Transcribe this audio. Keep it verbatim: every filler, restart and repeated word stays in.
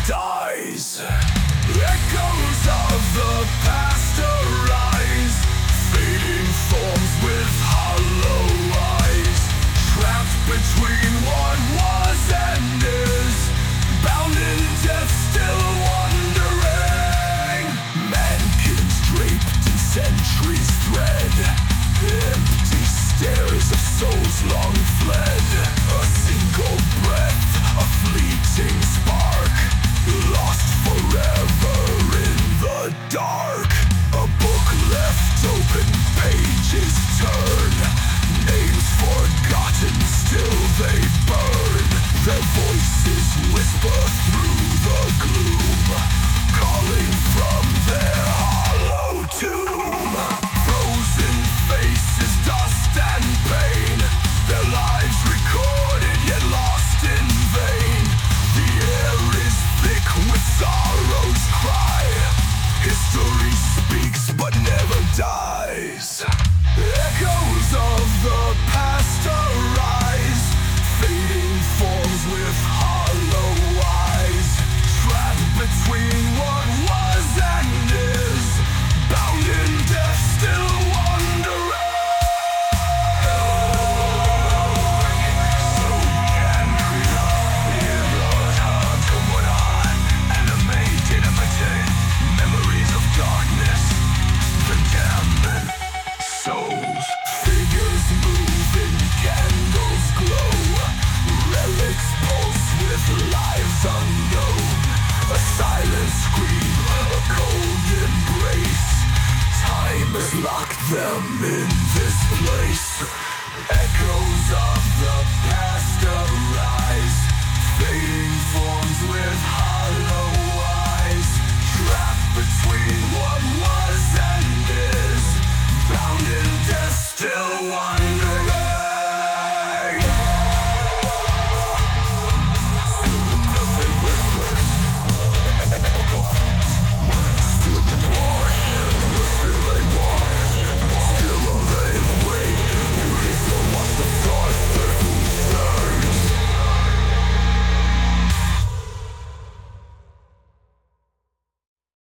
dies. Echoes of the past arise, fading forms with hollow eyes, trapped between what was and is, bound in death, still wandering. Mankins draped in centuries thread, empty stares of souls long fled. A single breath, a fleeting spark, lost forever in the dark. A book left open, pages turn, names forgotten, still they burn. Their voices whisper through the gloom, calling from their hollow tomb. Frozen faces, dust and pain, their lives recorded yet lost in vain. The air is thick with sorrow's cry, history speaks but never dies. Echoes of the past arise, fading forms with hollow eyes, trapped between what was and is, bound in death, still wandering. So angry, it blows hard to what on, animated, imitate memories of darkness, the damned souls. Figures move in candles glow, relics pulse with lives unknown. A silent scream, a cold embrace, time has locked them in this place. Echoes of the past arise, fading